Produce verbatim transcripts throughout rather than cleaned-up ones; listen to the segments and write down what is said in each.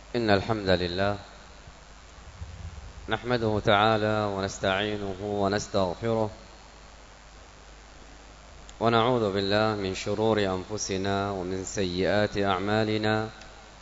إن الحمد لله نحمده تعالى ونستعينه ونستغفره ونعوذ بالله من شرور أنفسنا ومن سيئات أعمالنا.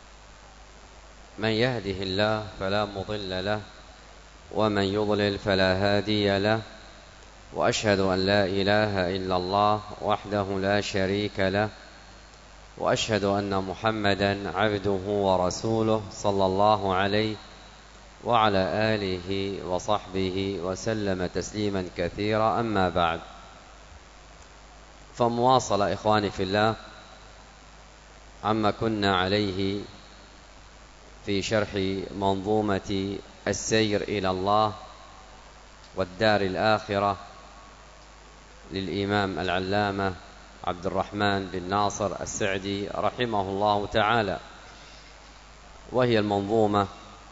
من يهده الله فلا مضل له ومن يضلل فلا هادي له، وأشهد أن لا إله إلا الله وحده لا شريك له، وأشهد أن محمدا عبده ورسوله صلى الله عليه وعلى آله وصحبه وسلم تسليما كثيرا. أما بعد، فمواصلة إخواني في الله عما كنا عليه في شرح منظومة السير إلى الله والدار الآخرة للإمام العلامة عبد الرحمن بن ناصر السعدي رحمه الله تعالى، وهي المنظومة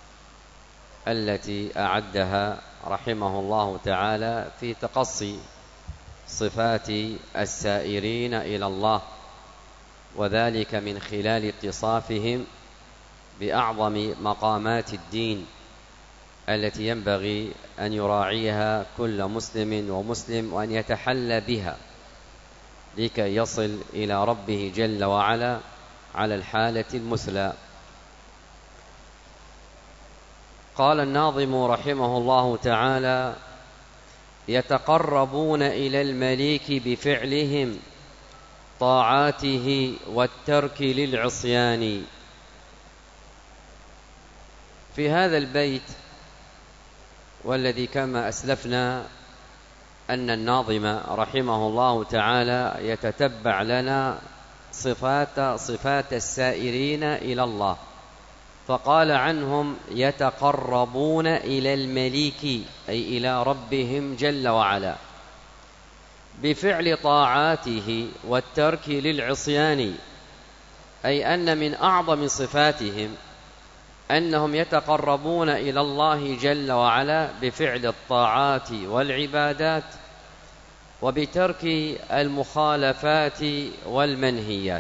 التي أعدها رحمه الله تعالى في تقصي صفات السائرين إلى الله، وذلك من خلال اتصافهم بأعظم مقامات الدين التي ينبغي أن يراعيها كل مسلم ومسلم وأن يتحلى بها لكي يصل إلى ربه جل وعلا على الحالة المثلى. قال الناظم رحمه الله تعالى: يتقربون إلى المليك بفعلهم طاعاته والترك للعصيان. في هذا البيت والذي كما أسلفنا أن الناظم رحمه الله تعالى يتتبع لنا صفات صفات السائرين إلى الله، فقال عنهم يتقربون إلى المليك أي إلى ربهم جل وعلا بفعل طاعاته والترك للعصيان، أي أن من أعظم صفاتهم أنهم يتقربون إلى الله جل وعلا بفعل الطاعات والعبادات وبترك المخالفات والمنهيات.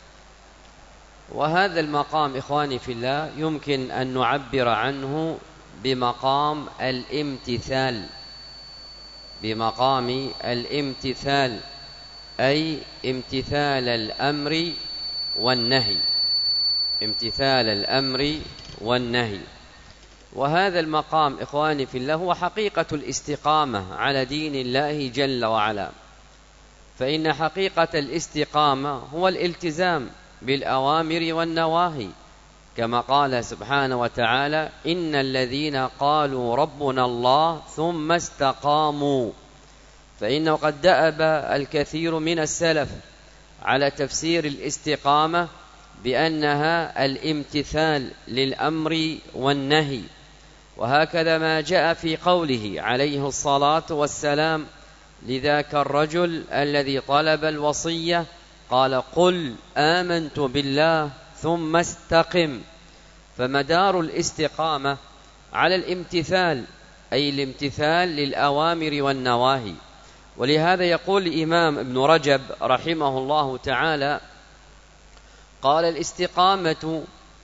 وهذا المقام إخواني في الله يمكن أن نعبر عنه بمقام الامتثال، بمقام الامتثال أي امتثال الأمر والنهي، امتثال الأمر والنهي. وهذا المقام إخواني في الله هو حقيقة الاستقامة على دين الله جل وعلا، فإن حقيقة الاستقامة هو الالتزام بالأوامر والنواهي، كما قال سبحانه وتعالى: إن الذين قالوا ربنا الله ثم استقاموا. فإنه قد دأب الكثير من السلف على تفسير الاستقامة بأنها الامتثال للأمر والنهي، وهكذا ما جاء في قوله عليه الصلاة والسلام لذاك الرجل الذي طلب الوصية قال: قل آمنت بالله ثم استقم. فمدار الاستقامة على الامتثال، أي الامتثال للأوامر والنواهي. ولهذا يقول الإمام ابن رجب رحمه الله تعالى: قال: الاستقامة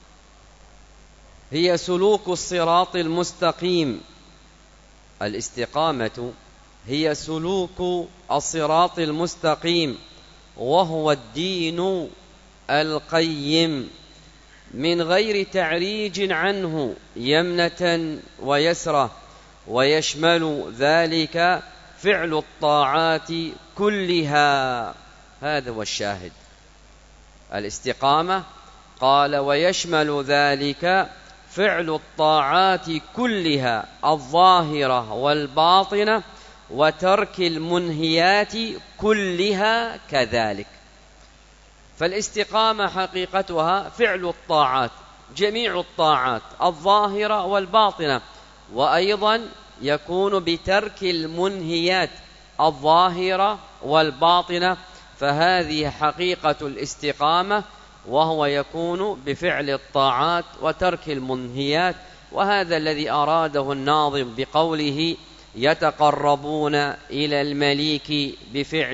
هي سلوك الصراط المستقيم. الاستقامة هي سلوك الصراط المستقيم، وهو الدين القيم، من غير تعريج عنه يمنة ويسرة، ويشمل ذلك فعل الطاعات كلها. هذا هو الشاهد. الاستقامة قال ويشمل ذلك فعل الطاعات كلها الظاهرة والباطنة، وترك المنهيات كلها كذلك. فالاستقامة حقيقتها فعل الطاعات، جميع الطاعات الظاهرة والباطنة، وأيضا يكون بترك المنهيات الظاهرة والباطنة. فهذه حقيقة الاستقامة، وهو يكون بفعل الطاعات وترك المنهيات. وهذا الذي أراده الناظم بقوله يتقربون إلى المليك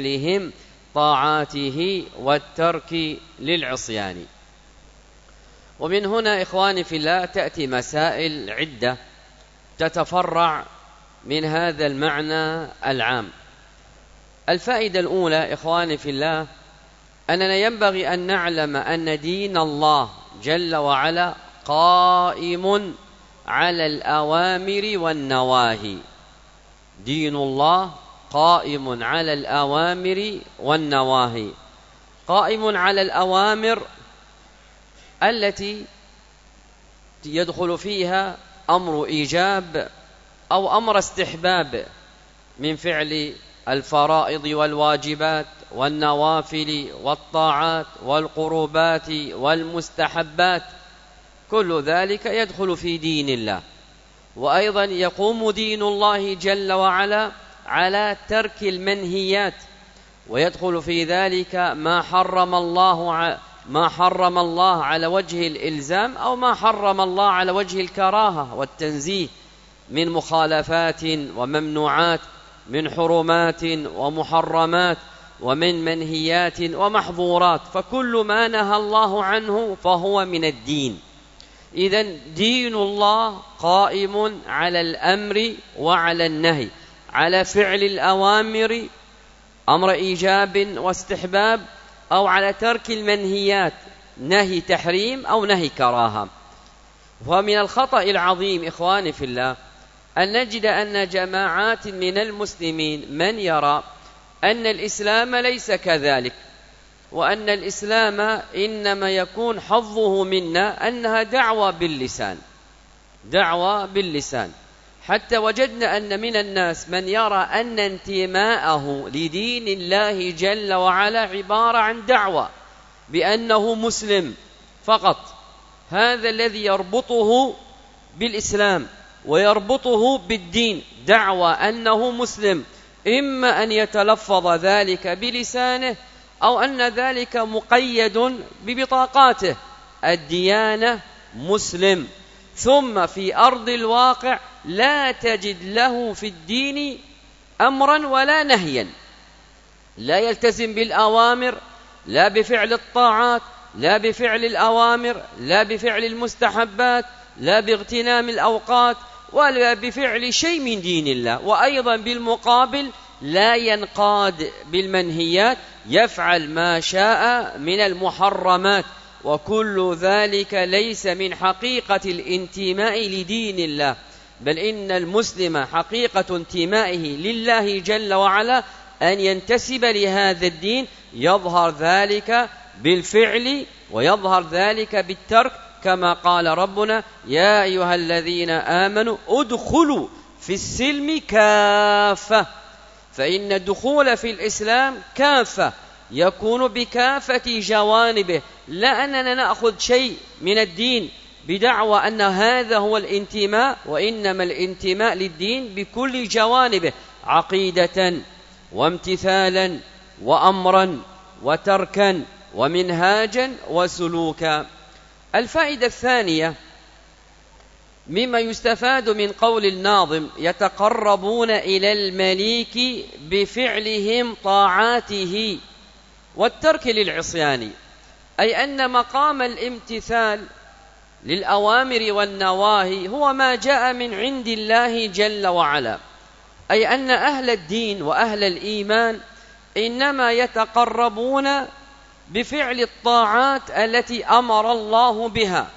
بفعلهم طاعاته والترك للعصيان. ومن هنا إخواني في الله تأتي مسائل عدة تتفرع من هذا المعنى العام. الفائدة الأولى إخواني في الله أننا ينبغي أن نعلم أن دين الله جل وعلا قائم على الأوامر والنواهي. دين الله قائم على الأوامر والنواهي. قائم على الأوامر التي يدخل فيها أمر إيجاب أو أمر استحباب من فعل الفرائض والواجبات والنوافل والطاعات والقربات والمستحبات، كل ذلك يدخل في دين الله. وأيضا يقوم دين الله جل وعلا على ترك المنهيات، ويدخل في ذلك ما حرم الله ما حرم الله على وجه الإلزام أو ما حرم الله على وجه الكراهة والتنزيه من مخالفات وممنوعات، من حرمات ومحرمات، ومن منهيات ومحظورات، فكل ما نهى الله عنه فهو من الدين. إذن دين الله قائم على الأمر وعلى النهي، على فعل الأوامر أمر إيجاب واستحباب، أو على ترك المنهيات نهي تحريم أو نهي كراهة. ومن الخطأ العظيم إخواني في الله أن نجد أن جماعات من المسلمين من يرى أن الإسلام ليس كذلك، وأن الإسلام إنما يكون حظه منا أنها دعوة باللسان، دعوة باللسان. حتى وجدنا أن من الناس من يرى أن انتماءه لدين الله جل وعلا عبارة عن دعوة بأنه مسلم فقط، هذا الذي يربطه بالإسلام ويربطه بالدين، دعوة أنه مسلم، إما أن يتلفظ ذلك بلسانه أو أن ذلك مقيد ببطاقاته، الديانة مسلم، ثم في أرض الواقع لا تجد له في الدين أمرا ولا نهيا، لا يلتزم بالأوامر، لا بفعل الطاعات، لا بفعل الأوامر، لا بفعل المستحبات، لا باغتنام الأوقات، ولا بفعل شيء من دين الله. وأيضا بالمقابل لا ينقاد بالمنهيات، يفعل ما شاء من المحرمات، وكل ذلك ليس من حقيقة الانتماء لدين الله، بل إن المسلم حقيقة انتمائه لله جل وعلا أن ينتسب لهذا الدين، يظهر ذلك بالفعل ويظهر ذلك بالترك، كما قال ربنا: يا أيها الذين آمنوا ادخلوا في السلم كافة. فإن الدخول في الإسلام كافة، يكون بكافة جوانبه، لا أننا نأخذ شيء من الدين بدعوى أن هذا هو الانتماء، وإنما الانتماء للدين بكل جوانبه، عقيدة وامتثالا وأمرا وتركا ومنهاجا وسلوكا. الفائدة الثانية مما يستفاد من قول الناظم: يتقربون إلى المليك بفعلهم طاعاته والترك للعصيان، أي أن مقام الامتثال للأوامر والنواهي هو ما جاء من عند الله جل وعلا، أي أن أهل الدين وأهل الإيمان إنما يتقربون بفعل الطاعات التي أمر الله بها،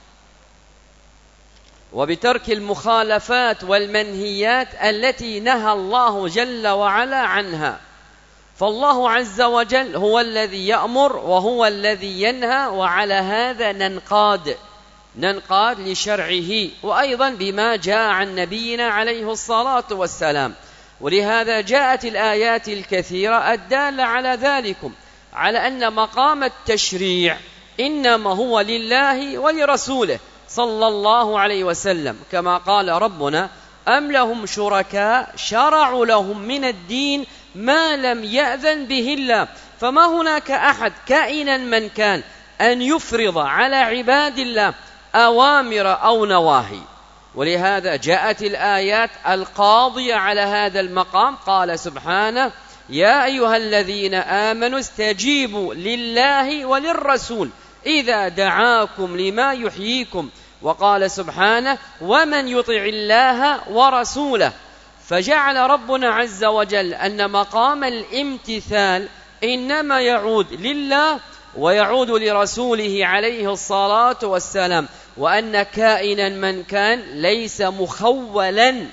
وبترك المخالفات والمنهيات التي نهى الله جل وعلا عنها. فالله عز وجل هو الذي يأمر وهو الذي ينهى، وعلى هذا ننقاد ننقاد لشرعه، وأيضا بما جاء عن نبينا عليه الصلاة والسلام. ولهذا جاءت الآيات الكثيرة الدالة على ذلكم، على أن مقام التشريع إنما هو لله ولرسوله صلى الله عليه وسلم، كما قال ربنا: أم لهم شركاء شرعوا لهم من الدين ما لم يأذن به الله. فما هناك أحد كائنا من كان أن يفرض على عباد الله أوامر أو نواهي. ولهذا جاءت الآيات القاضية على هذا المقام، قال سبحانه: يا أيها الذين آمنوا استجيبوا لله وللرسول إذا دعاكم لما يحييكم. وقال سبحانه ومن يطع الله ورسوله. فجعل ربنا عز وجل أن مقام الامتثال إنما يعود لله ويعود لرسوله عليه الصلاة والسلام، وأن كائنا من كان ليس مخولا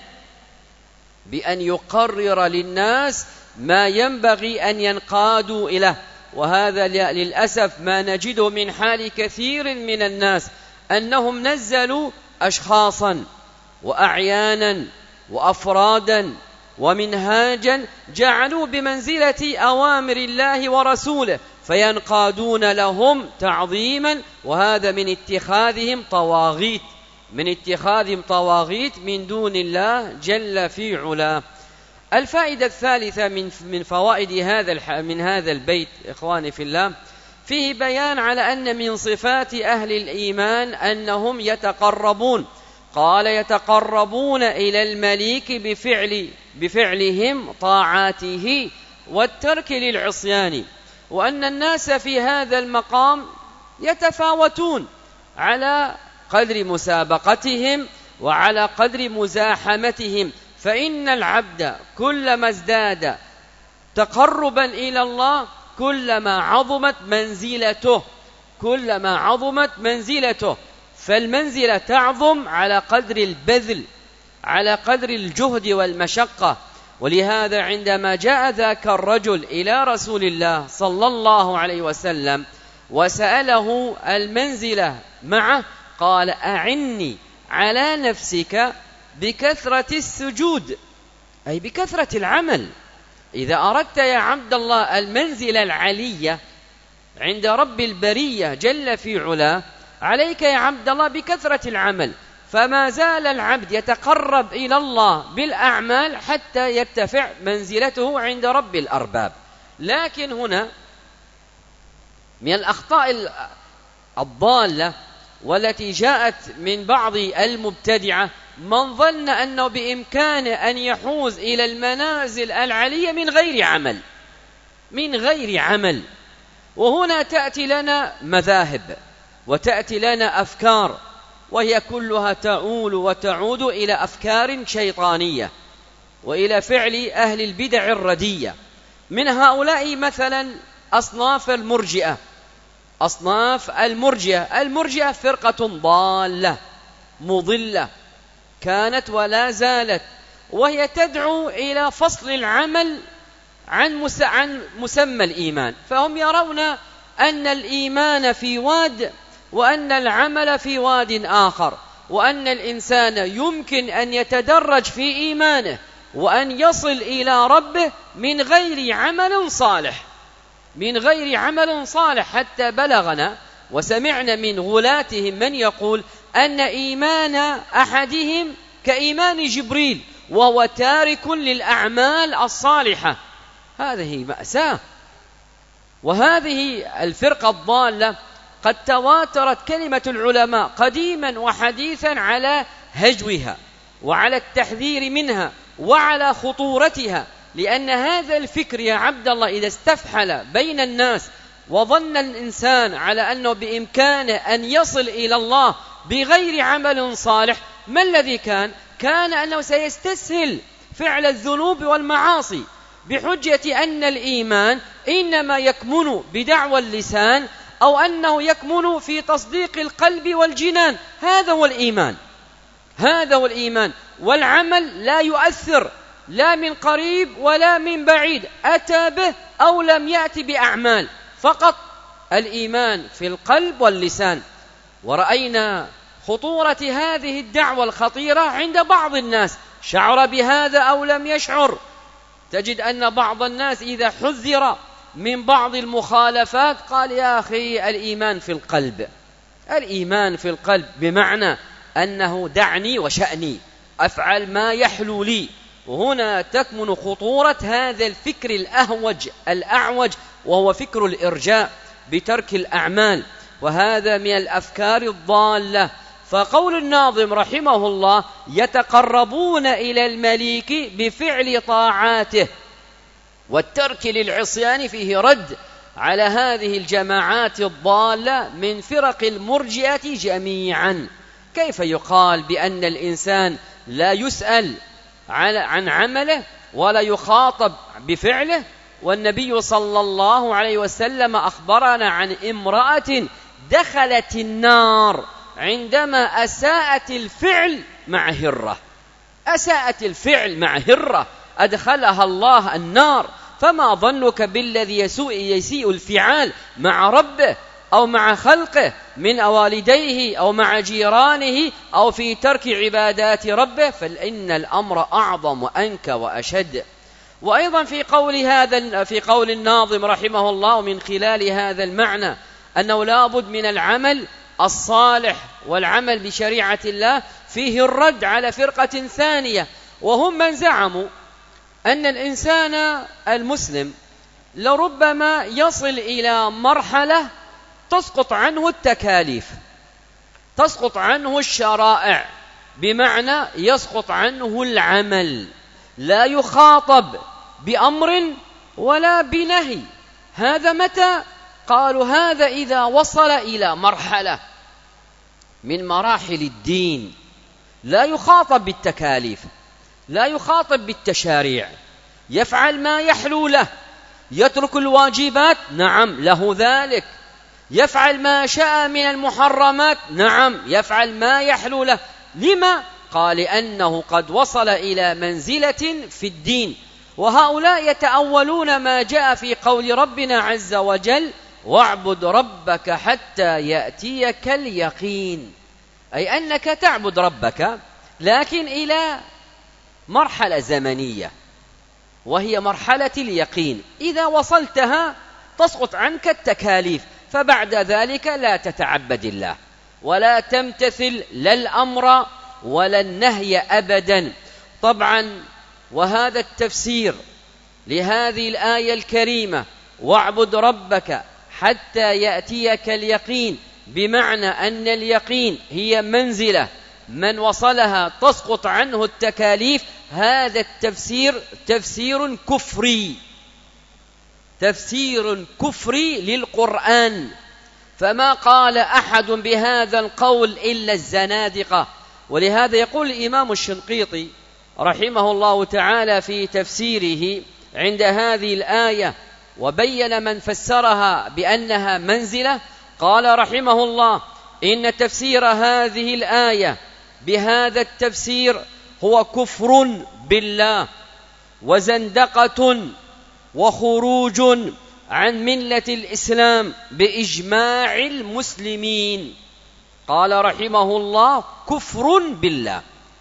بأن يقرر للناس ما ينبغي أن ينقادوا إليه. وهذا للأسف ما نجده من حال كثير من الناس، أنهم نزلوا أشخاصا وأعيانا وأفرادا ومنهاجا جعلوا بمنزلة أوامر الله ورسوله، فينقادون لهم تعظيما، وهذا من اتخاذهم طواغيت من اتخاذهم طواغيت من دون الله جل في علاه. الفائدة الثالثة من من فوائد هذا من هذا البيت إخواني في الله، فيه بيان على أن من صفات أهل الإيمان أنهم يتقربون. قال يتقربون إلى المليك بفعل بفعلهم طاعاته والترك للعصيان، وأن الناس في هذا المقام يتفاوتون على قدر مسابقتهم وعلى قدر مزاحمتهم، فإن العبد كلما ازداد تقربا إلى الله كلما عظمت منزلته كلما عظمت منزلته فالمنزلة تعظم على قدر البذل، على قدر الجهد والمشقة. ولهذا عندما جاء ذاك الرجل إلى رسول الله صلى الله عليه وسلم وسأله المنزلة معه، قال أعني على نفسك بكثرة السجود، أي بكثرة العمل. إذا أردت يا عبد الله المنزلة العلية عند رب البرية جل في علاه، عليك يا عبد الله بكثرة العمل. فما زال العبد يتقرب إلى الله بالأعمال حتى يرتفع منزلته عند رب الأرباب. لكن هنا من الأخطاء الضالة والتي جاءت من بعض المبتدعة من ظن أنه بإمكانه أن يحوز إلى المنازل العلية من غير عمل من غير عمل وهنا تأتي لنا مذاهب وتأتي لنا أفكار، وهي كلها تؤول وتعود إلى أفكار شيطانية وإلى فعل أهل البدع الردية. من هؤلاء مثلا أصناف المرجئة أصناف المرجئة المرجئة فرقة ضالة مضلة كانت ولا زالت، وهي تدعو إلى فصل العمل عن عن مسمى الإيمان. فهم يرون أن الإيمان في واد وأن العمل في واد آخر، وأن الإنسان يمكن أن يتدرج في إيمانه وأن يصل إلى ربه من غير عمل صالح من غير عمل صالح حتى بلغنا وسمعنا من غلاتهم من يقول أن إيمان أحدهم كإيمان جبريل وهو تارك للأعمال الصالحة. هذه مأساة. وهذه الفرقة الضالة قد تواترت كلمة العلماء قديما وحديثا على هجوها وعلى التحذير منها وعلى خطورتها، لأن هذا الفكر يا عبد الله إذا استفحل بين الناس وظن الإنسان على أنه بإمكانه أن يصل إلى الله بغير عمل صالح، ما الذي كان؟ كان أنه سيستسهل فعل الذنوب والمعاصي بحجة أن الإيمان إنما يكمن بدعوى اللسان أو أنه يكمن في تصديق القلب والجنان. هذا هو الإيمان هذا هو الإيمان والعمل لا يؤثر لا من قريب ولا من بعيد، أتى به أو لم يأتي بأعمال، فقط الإيمان في القلب واللسان. ورأينا خطورة هذه الدعوة الخطيرة عند بعض الناس، شعر بهذا أو لم يشعر. تجد أن بعض الناس إذا حذر من بعض المخالفات قال يا أخي الإيمان في القلب الإيمان في القلب بمعنى أنه دعني وشأني، أفعل ما يحلو لي. وهنا تكمن خطورة هذا الفكر الأهوج الأعوج، وهو فكر الإرجاء بترك الأعمال، وهذا من الأفكار الضالة. فقول الناظم رحمه الله يتقربون إلى المليك بفعل طاعاته والترك للعصيان فيه رد على هذه الجماعات الضالة من فرق المرجئة جميعا. كيف يقال بأن الإنسان لا يسأل عن عمله ولا يخاطب بفعله؟ والنبي صلى الله عليه وسلم أخبرنا عن امرأة دخلت النار عندما أساءت الفعل مع هرة، أساءت الفعل مع هرة أدخلها الله النار، فما ظنك بالذي يسوء يسيء الفعال مع ربه أو مع خلقه من والديه أو مع جيرانه أو في ترك عبادات ربه؟ فإن الأمر أعظم وأنكى وأشد. وأيضا في قول هذا في قول الناظم رحمه الله من خلال هذا المعنى أنه لا بد من العمل الصالح والعمل بشريعة الله، فيه الرد على فرقة ثانية، وهم من زعموا أن الإنسان المسلم لربما يصل إلى مرحلة تسقط عنه التكاليف، تسقط عنه الشرائع، بمعنى يسقط عنه العمل، لا يخاطب بأمر ولا بنهي. هذا متى؟ قالوا هذا إذا وصل إلى مرحلة من مراحل الدين لا يخاطب بالتكاليف، لا يخاطب بالتشاريع، يفعل ما يحلو له، يترك الواجبات، نعم له ذلك، يفعل ما شاء من المحرمات، نعم يفعل ما يحلو له. لما؟ قال لأنه قد وصل إلى منزلة في الدين. وهؤلاء يتأولون ما جاء في قول ربنا عز وجل واعبد ربك حتى يأتيك اليقين، أي أنك تعبد ربك لكن إلى مرحلة زمنية وهي مرحلة اليقين، إذا وصلتها تسقط عنك التكاليف، فبعد ذلك لا تتعبد الله ولا تمتثل لا الأمر ولا النهي أبدا. طبعا وهذا التفسير لهذه الآية الكريمة واعبد ربك حتى يأتيك اليقين، بمعنى أن اليقين هي منزلة من وصلها تسقط عنه التكاليف. هذا التفسير تفسير كفري، تفسير كفري للقرآن، فما قال أحد بهذا القول إلا الزنادقة. ولهذا يقول الإمام الشنقيطي رحمه الله تعالى في تفسيره عند هذه الآية وبين من فسرها بأنها منزلة، قال رحمه الله إن تفسير هذه الآية بهذا التفسير هو كفر بالله وزندقة وخروج عن ملة الإسلام بإجماع المسلمين. قال رحمه الله كفر بالله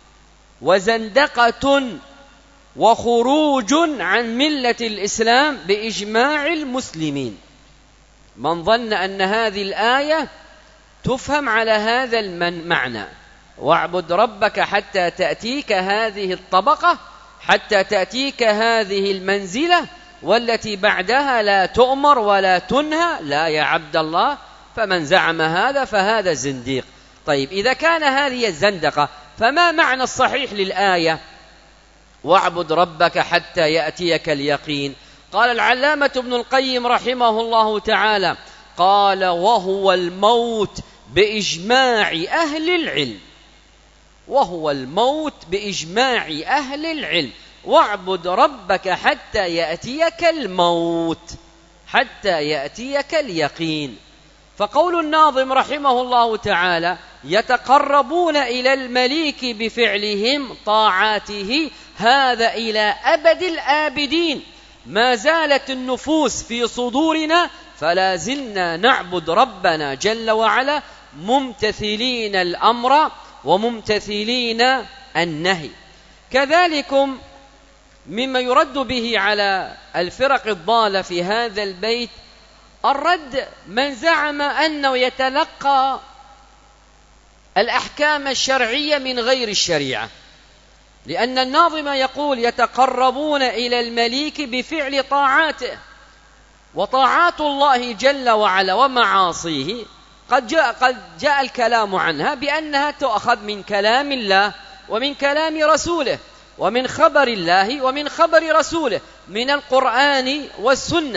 وزندقة وخروج عن ملة الإسلام بإجماع المسلمين. من ظن أن هذه الآية تفهم على هذا المعنى واعبد ربك حتى تأتيك هذه الطبقة، حتى تأتيك هذه المنزلة والتي بعدها لا تؤمر ولا تنهى، لا يا عبد الله، فمن زعم هذا فهذا زنديق. طيب إذا كان هذه الزندقة فما معنى الصحيح للآية واعبد ربك حتى يأتيك اليقين؟ قال العلامة ابن القيم رحمه الله تعالى قال وهو الموت بإجماع أهل العلم، وهو الموت بإجماع أهل العلم، واعبد ربك حتى يأتيك الموت، حتى يأتيك اليقين. فقول الناظم رحمه الله تعالى يتقربون إلى المليك بفعلهم طاعاته، هذا إلى أبد الآبدين. ما زالت النفوس في صدورنا فلا زلنا نعبد ربنا جل وعلا ممتثلين الأمر وممتثلين النهي. كذلكم مما يرد به على الفرق الضالة في هذا البيت الرد من زعم أنه يتلقى الأحكام الشرعية من غير الشريعة، لأن الناظم يقول يتقربون إلى المليك بفعل طاعاته، وطاعات الله جل وعلا ومعاصيه قد جاء, قد جاء الكلام عنها بأنها تؤخذ من كلام الله ومن كلام رسوله ومن خبر الله ومن خبر رسوله من القرآن والسنة.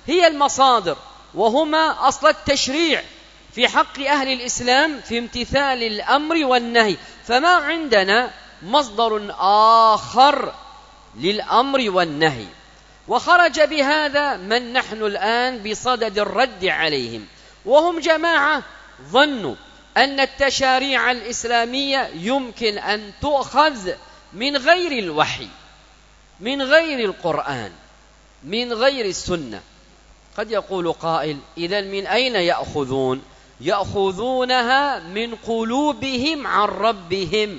هي المصادر، وهما أصل التشريع في حق أهل الإسلام في امتثال الأمر والنهي. فما عندنا مصدر آخر للأمر والنهي. وخرج بهذا من نحن الآن بصدد الرد عليهم، وهم جماعة ظنوا أن التشاريع الإسلامية يمكن أن تؤخذ من غير الوحي، من غير القرآن، من غير السنة. قد يقول قائل: إذن من أين يأخذون؟ يأخذونها من قلوبهم عن ربهم،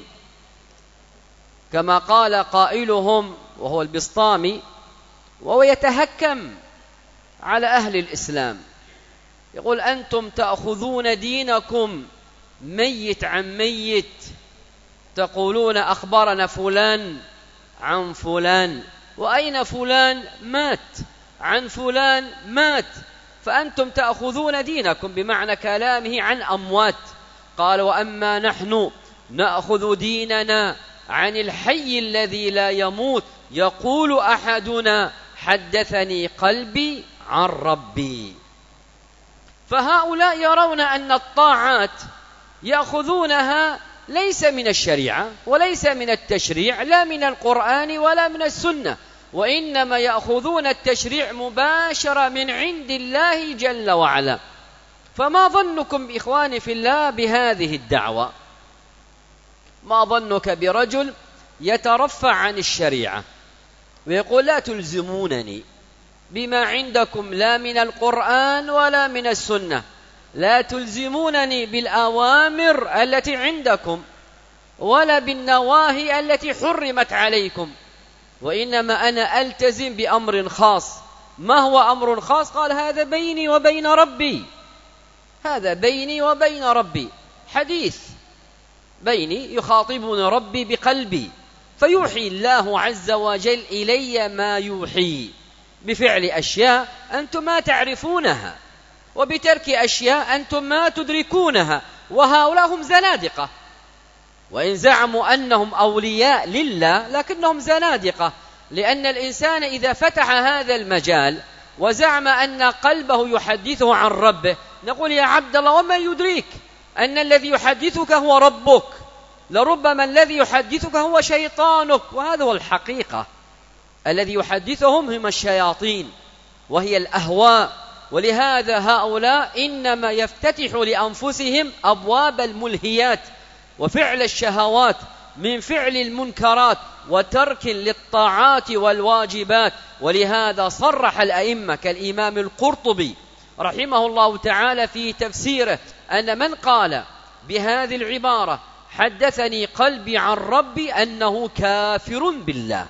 كما قال قائلهم وهو البسطامي، وهو يتهكم على أهل الإسلام، يقول: أنتم تأخذون دينكم ميت عن ميت، تقولون أخبرنا فلان عن فلان، وأين فلان؟ مات، عن فلان مات، فأنتم تأخذون دينكم بمعنى كلامه عن أموات. قال: وأما نحن نأخذ ديننا عن الحي الذي لا يموت، يقول أحدنا: حدثني قلبي عن ربي. فهؤلاء يرون أن الطاعات يأخذونها ليس من الشريعة وليس من التشريع، لا من القرآن ولا من السنة، وإنما يأخذون التشريع مباشرة من عند الله جل وعلا. فما ظنكم إخواني في الله بهذه الدعوة؟ ما ظنك برجل يترفع عن الشريعة ويقول: لا تلزمونني بما عندكم لا من القرآن ولا من السنة، لا تلزمونني بالأوامر التي عندكم ولا بالنواهي التي حرمت عليكم، وإنما أنا ألتزم بأمر خاص. ما هو أمر خاص؟ قال: هذا بيني وبين ربي، هذا بيني وبين ربي، حديث بيني يخاطبني ربي بقلبي، فيوحي الله عز وجل إلي ما يوحي بفعل أشياء أنتم ما تعرفونها، وبترك أشياء أنتم ما تدركونها. وهؤلاء هم زنادقة، وإن زعموا أنهم أولياء لله لكنهم زنادقة، لأن الإنسان إذا فتح هذا المجال وزعم أن قلبه يحدثه عن ربه، نقول: يا عبد الله، وما يدريك أن الذي يحدثك هو ربك؟ لربما الذي يحدثك هو شيطانك. وهذا هو الحقيقة، الذي يحدثهم هم الشياطين وهي الأهواء. ولهذا هؤلاء إنما يفتتح لأنفسهم أبواب الملهيات وفعل الشهوات من فعل المنكرات وترك للطاعات والواجبات. ولهذا صرح الأئمة كالإمام القرطبي رحمه الله تعالى في تفسيره أن من قال بهذه العبارة: حدثني قلبي عن ربي، أنه كافر بالله،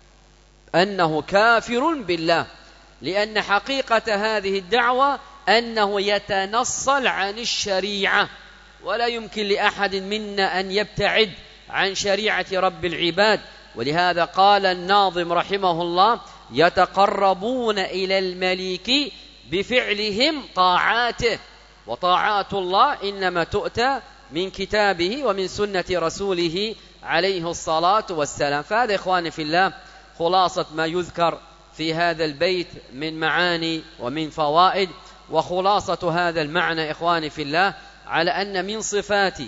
أنه كافر بالله، لأن حقيقة هذه الدعوة أنه يتنصل عن الشريعة، ولا يمكن لأحد منا أن يبتعد عن شريعة رب العباد. ولهذا قال الناظم رحمه الله: يتقربون إلى الملك بفعلهم طاعاته، وطاعات الله إنما تؤتى من كتابه ومن سنة رسوله عليه الصلاة والسلام. فهذا إخواني في الله خلاصة ما يذكر في هذا البيت من معاني ومن فوائد. وخلاصة هذا المعنى إخواني في الله على أن من صفات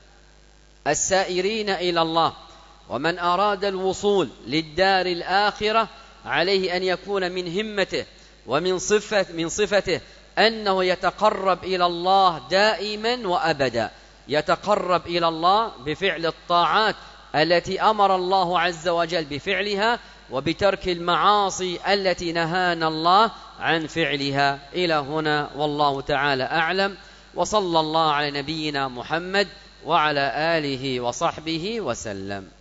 السائرين إلى الله ومن أراد الوصول للدار الآخرة عليه أن يكون من همته ومن صفة من صفته أنه يتقرب إلى الله دائما وأبدا، يتقرب إلى الله بفعل الطاعات التي أمر الله عز وجل بفعلها، وبترك المعاصي التي نهانا الله عن فعلها. إلى هنا والله تعالى أعلم، وصلى الله على نبينا محمد وعلى آله وصحبه وسلم.